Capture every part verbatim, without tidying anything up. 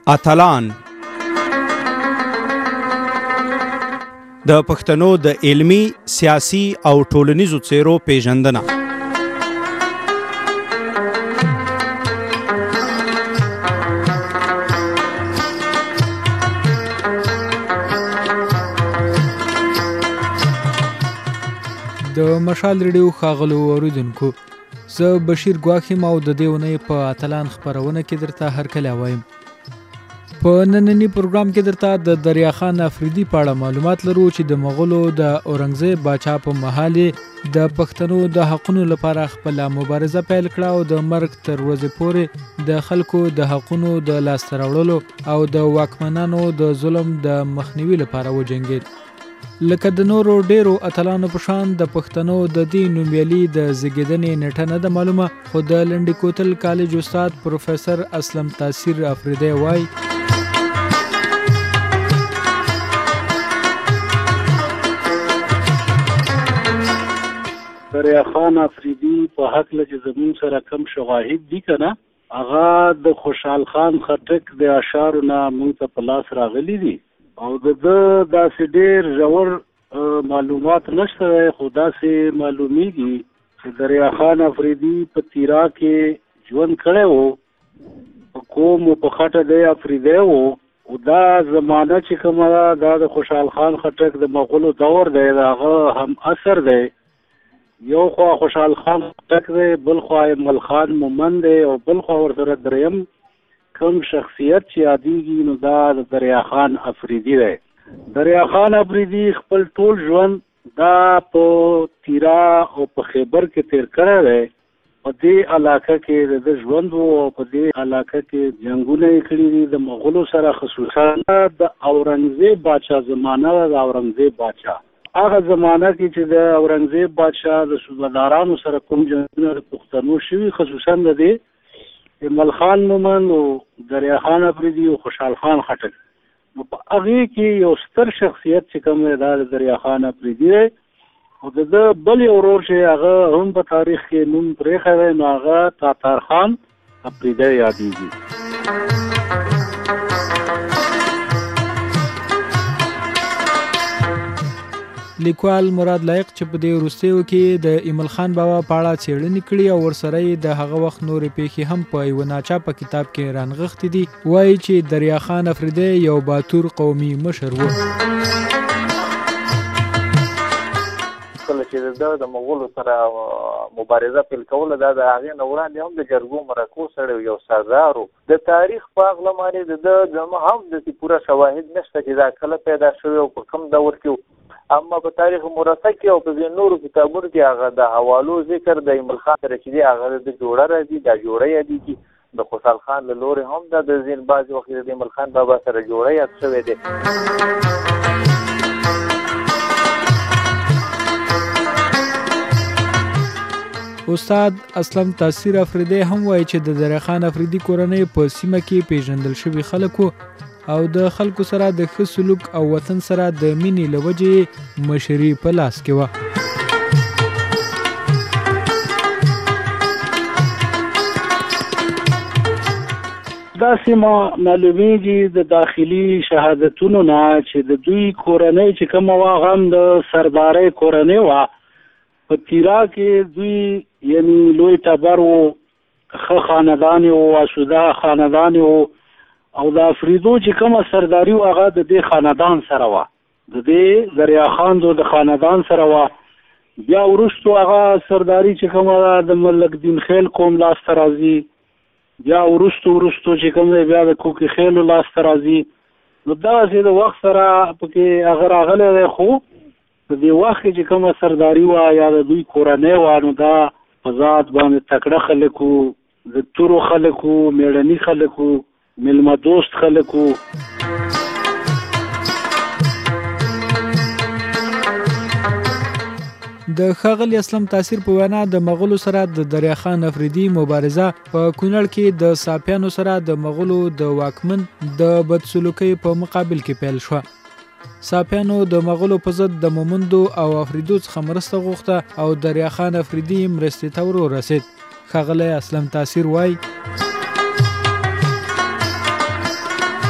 اتلان د پښتنو د علمی، سیاسي او ټولنیزو څیرو پیژندنه. د مشال ریډیو ښاغلو اوریدونکو، زه بشیر ګواښ یم او د دې اونۍ په اتلان خپرونه کې درته هرکلی وایم. په ننني پروګرام کې درته د دریا خان افریدي په اړه معلومات لرو چې د مغولو د اورنګزیب باچا په مهال د پښتنو د حقونو لپاره خپله مبارزه پیل کړه او د مرګ تر ورځې پورې د خلکو د حقونو د لاسته راوړلو او د واکمنانو د ظلم د مخنیوي لپاره وجنګېد. لکه د نورو ډیرو اتلانو په شان د پښتنو د دې نومیالي د زیږیدنې نیټه نه ده معلومه، خو د لنډي کوتل کالج استاد پروفیسر اسلم تاثیر افریدی وایي دریا خان افریدي په هکله چې زمون سره کم شواهد دي که نه، هغه د خوشحال خان خټک د اشعارو نه موږ ته په لاس راغلي دي او د ده داسې ډېر ژور معلومات نشته دی، خو داسې معلومیږي چې دریا خان افریدي په تیرا کې ژوند کړی و، په قوم و په خټه دی افریدی و. او دا زمانه چې کومه ده دا د خوشحال خان خټک د مغولو دور دی، د هغه هم اثر دی. یو خوا خوشحال خان خټک دی، بل خوا مل خان مومند دی او بل خوا ورسره دریم کوم شخصیت چې یادېږي نو دا د دریا خان افریدي دی. دریا خان افریدي خپل ټول ژوند دا په تیرا او په خیبر کې تیر کړی دی. په دې علاقه کې د ده ژوند و او په دې علاقه کې جنګونه یې کړي دي د مغولو سره، خصوصا د اورنګزیب باچا زمانه ده. د اورنګزیب باچا هغه زمانه کې چې د اورنګزیب بادشاه د صوبهدارانو سره کوم جنګونه د پښتنو شوي، خصوصا د دې مل خان مومند او دریا خان افریدي او خوشحال خان خټک، نو په هغې کې یو ستر شخصیت چې کوم دی دا د دریا خان افریدي دی. او د ده بل یو ورور چې هغه هم په تاریخ کې نوم پرېښی دی نو هغه تاتار خان افریدی یادېږي. لیکوال مراد لایق چې په دې وروستیو کې د ایمل خان بابا په اړه څېړنې کړي او ورسره یې د هغه وخت نورې پیښې هم په یوه ناچاپه کتاب کې رانغښتې دي. وایي چې دریا خان افریدی یو باتور قومي مشر و. کله چې د د مغولو سره مبارزه پیل کوله دا د هغې نه وړاندې هم د جرګو مرکو سړی یو سردار و. د تاریخ په هغله باندې د ده زما هم داسې پوره شواهد نشته چې دا کله پیدا شوی او په کوم دور کې، اما په تاریخ مرصع کې او په نورو کتابونو کې هغه د حوالو ذکر د ایمل خان سره چې دی هغه د جوړه راځي، دا جوړه یادېږي. د خوشحال خان له لورې هم دا د ځین بعضې وخت د ایمل خان بابا سره جوړه یاد شوی دی. استاد اسلم تاثیر افریدی هم وایي چې د دریا خان افریدي کورنۍ په سیمه کې پیژندل شوي خلک وو او د خلکو سره د ښه سلوک او وطن سره د مینې له وجې مشري په لاس کې وه. داسې معلومیږي د داخلي شهادتونو نه چې د دوی کورنۍ چې کومه وه هغه هم د سردارۍ کورنۍ وه. په تیرا کې دوی یعنی لوی ټبر و، ښه خاندان و، آسوده خاندان و او د افریدو چې کومه سرداري و هغه د دې خاندان سره وه، د دې دریا خان د خاندان سره وه. بیا وروستو هغه سرداري چې کومه د ملک دین خیل قوم لاسته راځي، بیا وروستو وروستو چې کوم دی بیا د کوکي خیلو لاسته راځي. نو دغسې د وخت سره پکې هغه راغلی دی، خو د دې وخت کې چې کومه سرداري وه یا د دوی کورنۍ وه نو دا په ذات باندې تکړه خلک وو، د تورو خلک وو، میړني خلک وو، ملمه دوست خلک وو. د ښاغلي اسلم تاثیر په وینا د مغولو سره د دریا خان افریدي مبارزه په کونړ کې د صافیانو سره د مغولو د واکمن د بدسلوکۍ په مقابل کې پیل شوه. صافیانو د مغولو په ضد د مومندو او افریدو څخه مرسته غوښته او دریا خان افریدي مرستې ته ورسېد. ښاغلی اسلم تاثیر وایي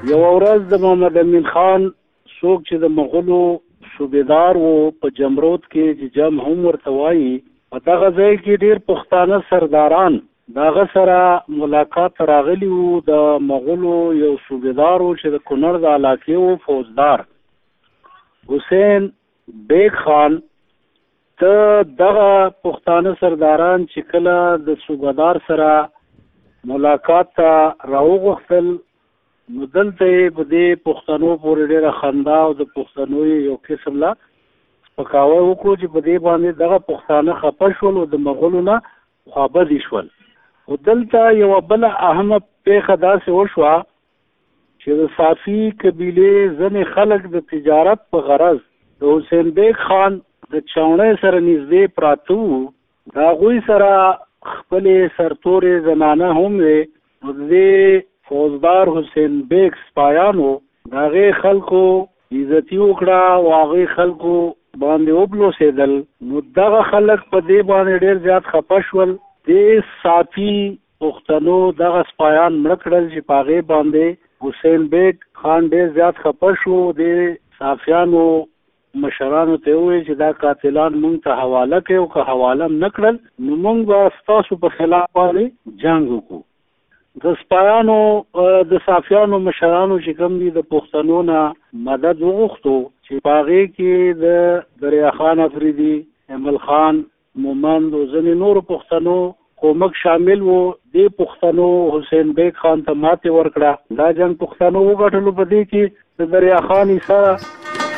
یو ورځ د محمد امین خان څوک چې د مغولو صوبیدار و په جمرود کې چې جم هم ورته وایي، په دغه ځای کې ډېر پښتانه سرداران د هغه سره ملاقات راغلي وو. د مغولو یو صوبیدار و چې د کونړ د علاقې و، فوجدار حسین بیگ خان. ته دغه پښتانه سرداران چې کله د صوبیدار سره ملاقات ته راوغوښتل، نو دلته یې په دې پښتنو پورې ډېره خندا او د پښتنو یو قسم لا سپکاوی وکړو چې په دې باندې دغه پښتانه خفه شول او د مغولو نه خوابدي شول. خو دلته یوه بله اهمه پېښه داسې وشوه چې د صافي قبیلې ځینې خلک د تجارت په غرض د حسین بیگ خان د چاونۍ سره نږدې پراته وو. د هغوی سره خپلې سرتورې زنانه هم وې. نو د دې فوجدار حسین بیگ سپایانو د هغې خلکو عزتي وکړه او هغې خلکو باندې وبلوسېدل. نو دغه خلک په دې باندې ډېر زیات خفه شول. دې صافي پښتنو دغه سپایان مړه کړل چې په هغې باندې حسین بیگ خان ډېر زیات خفه شو. دې صافیانو مشرانو ته وویل چې دا قاتلان مونږ ته حواله کوي او که حواله هم نه کړل نو مونږ به ستاسو په خلاف باندې جنګ وکړو. د سپایانو د صافیانو مشرانو چې کوم دي د پښتنو نه مدد وغوښتو چې په هغې کې د دریا خان افریدي، ایمل خان مومند او ځینې نورو پښتنو کومک شامل وو. دې پښتنو حسین بیگ خان ته ماتې ورکړه. دا جنګ پښتنو وګټلو. په دې کې د دریا خان حصه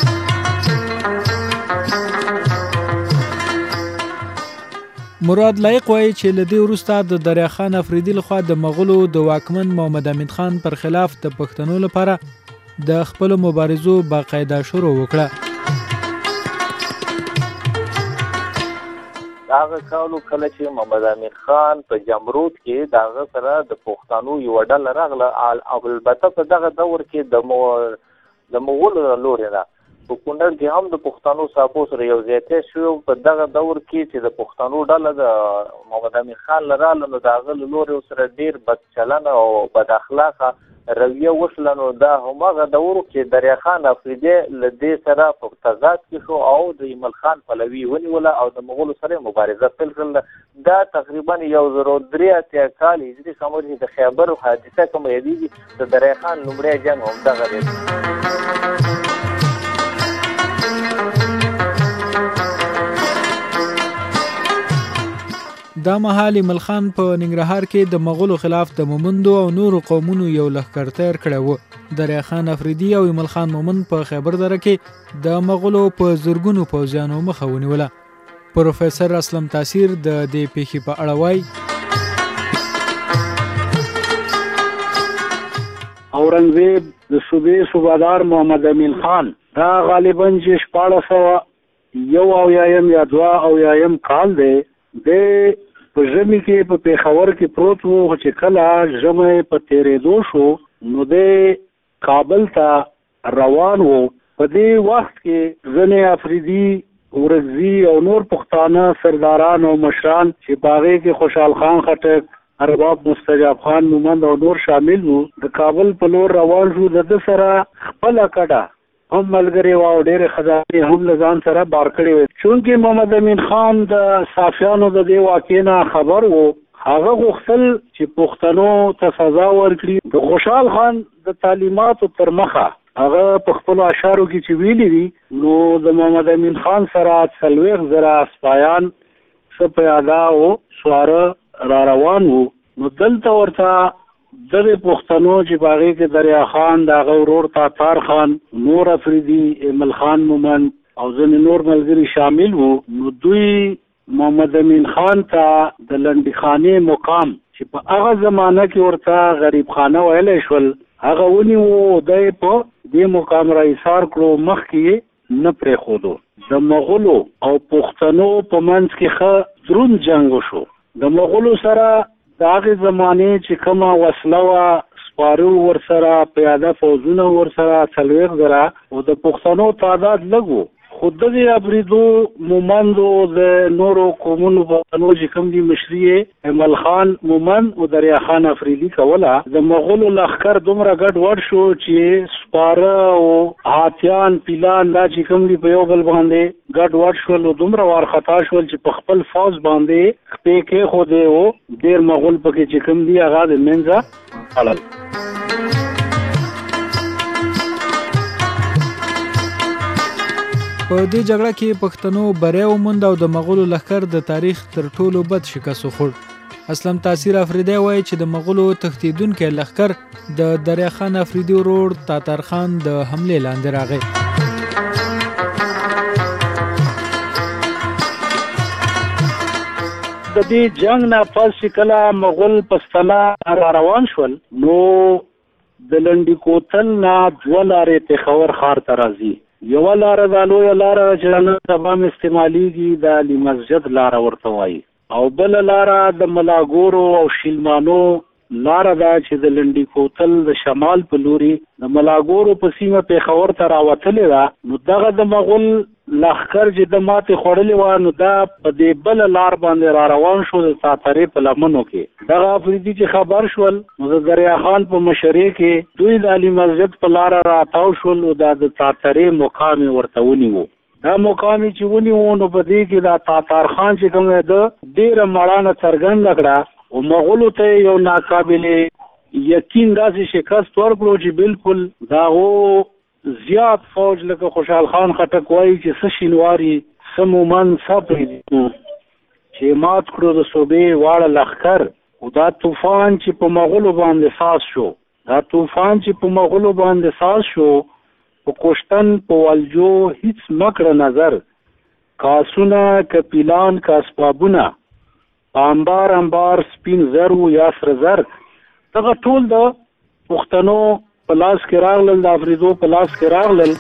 مراد لایق وایي چې له دې وروسته د دریا خان افریدي لخوا د مغولو د واکمن محمد امین خان پر خلاف د پښتنو لپاره د خپلو مبارزو باقاعده شروع وکړه. هغه کالو کله چې محمد امین خان په جمرود کې د هغه سره د پښتنو یوه ډله راغله، البته په دغه دور کې د د مغولو له لورې نه په کونړ کې هم د پښتنو صاحبو سره یو ځای شو. په دغه دور کې چې د پښتنو ډله د محمد امین خان له راغله، نو د هغه له لورې سره ډېر بد چلنه او بد اخلاقه رویه وشله. نو دا هماغه دور چې دریا خان افریدي له دې سره په تضاد کې شو او د ایمل خان پلوي ونیوله او د مغولو سره مبارزه پیل کړله. دا تقریبا یو زر او درې اتیا کال هجري قمر چې د خیبر حادثه کوم یادېږي، د دریا خان لومړی جنګ همدغه دی. دا مهال ایمل خان په ننګرهار کې د مغولو خلاف د مومندو او نورو قومونو یو لښکر تیر کړی و. دریا خان افریدي او ایمل خان مومند په خیبر دره کې د مغولو په زرګونو پوځیانو مخه ونیوله. پروفیسر اسلم تاثیر د دې پیښې په اړه وایي: اورنګزیب د صوبې صوبادار محمد امین خان دا غالبا چې شپاړس سوه یو اویایم یا دوه اویایم کال دی. د په ژمي کې په پېښور کې پروت و، چې کله ژمی په تېرېدو شو نو د کابل ته روان و. په دې وخت کې ځینې افریدي، ورکزي او نور پښتانه سرداران او مشران چې په هغې کې خوشحال خان خټک، ارباب مستجاب خان مومند او نور شامل وو، د کابل په لور روان شو. د ده سره خپله کډه هم ملګری وه او ډېرې خزانې هم له ځان سره بار کړې وې. چونکې محمد امین خان د صافیانو د دې واقعې نه خبر و، هغه غوښتل چې پښتنو ته سزا ورکړي. د خوشحال خان د تعلیماتو تر مخه هغه په خپلو اشعارو کې چې ویلي دي، نو د محمد امین خان سره څلوېښت زره سپایان څه پیاده او سواره را روان وو. نو دلته ورته دغه پښتنو چې په هغې کې دریا خان، د هغه ورور تاتار خان، نور افریدي، ایمل خان مومند او ځینې نور ملګري شامل وو. نو دوی محمد امین خان ته د لنډي خانې مقام چې په هغه زمانه کې ورته غریب خانه ویلی شول، هغه ونیو. دی په دې مقام را ایثار کړو، مخکې یې نه پرېښودو. د مغولو او پښتنو په منځ کې ښه دروند جنګ وشو. د مغولو سره د هغې زمانې چې کومه وسله وه، سپاره ورسره، پیاده فوځونه ورسره څلوېښت زره، او د پښتنو تعداد لږ و. خو دغې افریدو مومندو د نورو قومونو پښتنو چې کوم دي مشري یې ایمل خان مومند او دریا خان افریدي کوله. د مغولو لښکر دومره ګډ وډ شو چې سپاره او هاتیان پیلان دا چې کوم دي په یو بل باندې ګډ وډ شول او دومره وارخطا شول چې په خپل فوج باندې خپې کېښودې او ډېر مغول پکې چې کوم دي هغه د منځه اړل. په دې جګړه کې پښتنو بری وموند او د مغولو لښکر د تاریخ تر ټولو بد شکست وخوړ. اسلم تاثیر افریدی وایي چې د مغولو تښتېدونکی لښکر د دریا خان افریدي ورور تاتار خان د حملې لاندې راغی. د دې جنگ نه پس چې کله مغول پښتانه را روان شول نو د لنډي کوتل نه دوه لارې پېښور ښار ته راځي. یوه لاره دا لویه لاره چې نن سبا م استعمالیږي د علي مسجد لاره ورته وایي او بله لاره د ملاګورو او شیلمانو لاره ده چې د لنډي کوتل د شمال په لوري د ملاګورو په سیمه پېښور ته راوتلې ده. نو دغه د مغول لښکر چې د ماتې خوړلې وه نو دا په دې بله لار باندې را روان شو د تاتارې په لمنو کې. دغه افریدي چې خبر شول نو د دریا خان په مشرۍ کې دوی د علي مسجد په لاره راتاو شول او دا د تاتارې مقام یې ورته ونیو. دا مقام چې ونیو نو په دې کې دا تاتار خان چې کوم دی ډېره مړانه څرګنده کړه او مغولو ته یو ناقابل یقین داسې شکست ورکړو چې بالکل د هغو زیات فوج لکه خوشحال خان خټک وایي چې څه شینواري څه مومند څه پرېږدو چې مات کړو د صوبې واړه لښکر. او دا طوفان چې په مغولو باندې ساز شو دا طوفان چې په مغولو باندې ساز شو په کوشتن په والجو هیڅ مکړه نظر کاسونه کپیلان کاسبابونه امبار امبار سپین زر و یا سره زر دغه ټول د پښتنو په لاس کې راغلل د افریدو په لاس کې راغلل.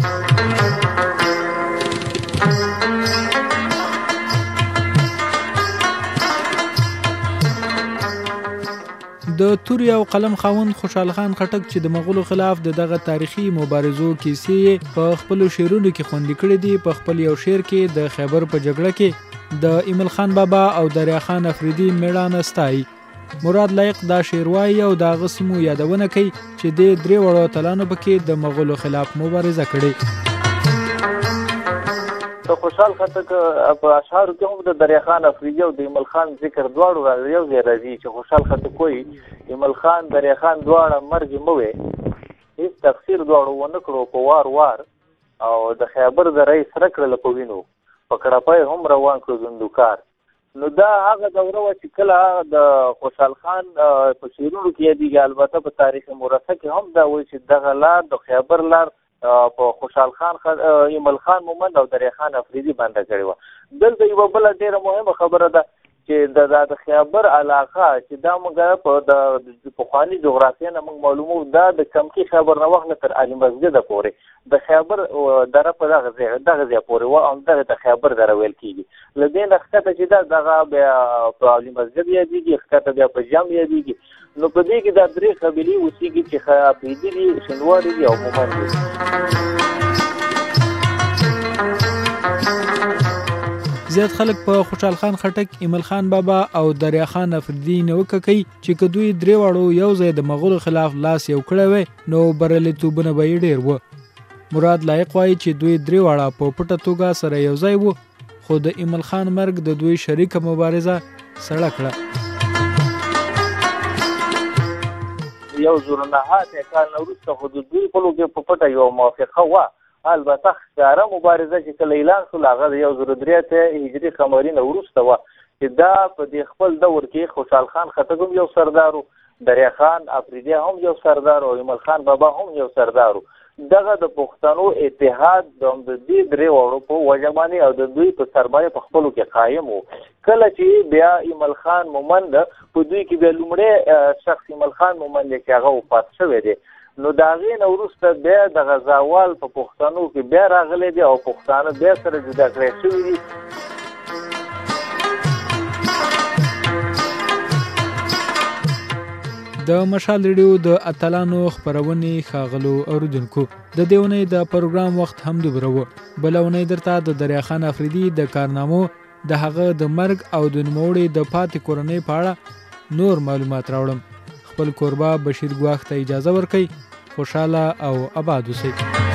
د توري او قلم خاوند خوشحال خان خټک چې د مغولو خلاف د دغه تاریخي مبارزو کیسې په خپلو شعرونو کې خوندي کړي دي. په خپل یو شعر کې د خیبر په جګړه کې د ایمل خان بابا او دریا خان افریدي میړانه ستایي. مراد لایق دا شعر وایي او د هغه سیمو یادونه کوي چې د درې وړو اتلانو پکې د مغولو خلاف مبارزه کړې. د خوشحال خټک په اشعارو کې هم د دریا خان افریدي او د ایمل خان ذکر دواړو راځي. یو ځای راځي چې خوشحال خټک وایي ایمل خان دریا خان دواړه مرګ مه وې هېڅ تقصیر دواړو ونه کړو په وار وار او د خیبر د رئیس سره کړله په وینو په کړپی هم روان کړو زندوکار. نو دا هغه دوره وه چې کله د خوشحال خان په شعرونو کې یادېږي. البته په تاریخ مرصع کې هم دا وایي چې دغه لار د خیبر لار په خوشحال خان ایمل خان مومند او دریا خان افریدي باندې کړې وه. دلته یوه بله ډېره مهمه خبره ده چې د د خیبر علاقه چې دا موږ په د پخواني جغرافیه نه موږ معلومو دا د کمکي خیبر نه وخت تر علي مسجده پورې د خیبر دره په دغه ځای دغه ځای پورې وه او دغه د خیبر دره ویل کېږي. له دې نه ښکته چې دا دغه بیا په علي مسجد یادېږي ښکته بیا په جام یادېږي. نو په دې کې دا درې قبیلې اوسېږي چې افریدي دي شینواري دي او مومند دي. زیات خلک په خوشحال خان خټک، ایمل خان بابا او دریا خان افریدي نیوکه کوي چې که دوی درې واړو یو ځای د مغولو خلاف لاس یو کړی وی نو بریالیتوبونه به یې ډېر وه. مراد لایق وایي چې دوی درې واړه په پټه توګه سره یو ځای وو خو د ایمل خان مرګ د دوی شریکه مبارزه سړه کړه. یو زر نهه اتیا کال نه وروسته خو د دوی خپلو کې په پټه یوه موافقه وه. البته ښکاره مبارزه چې کله اعلان شول هغه د یو زر درې اتیا هجري قمري نه وروسته وه چې دا په دې خپل دور کې خوشحال خان خټک هم یو سردار و، دریا خان افریدی هم یو سردار و، ایمل خان بابا هم یو سردار و. دغه د پښتنو اتحاد د دې درې واړو په وجه باندې او د دوی په سرباندې په خپلو کې قایم و. کله چې بیا ایمل خان مومند په دوی کې بیا لومړی شخص ایمل خان مومند چې هغه وفات شوی دی، نو د هغې نه وروسته بیا د غزاوال په پښتنو کې بیا راغلی دی او پښتانه بیا سره جدا کړی شوي دي. د مشال ریډیو د اتلانو خپرونې ښاغلو اوریدونکو د دې اونۍ د پروګرام وخت هم دومره و. بله اونۍ درته د دریا خان افریدي د کارنامو د هغه د مرګ او د نوموړي د پاتې کورنۍ په اړه نور معلومات راوړم. خپل کوربه بشیر ګواښ ته اجازه ورکړئ. خوشحاله او آباد اوسئ.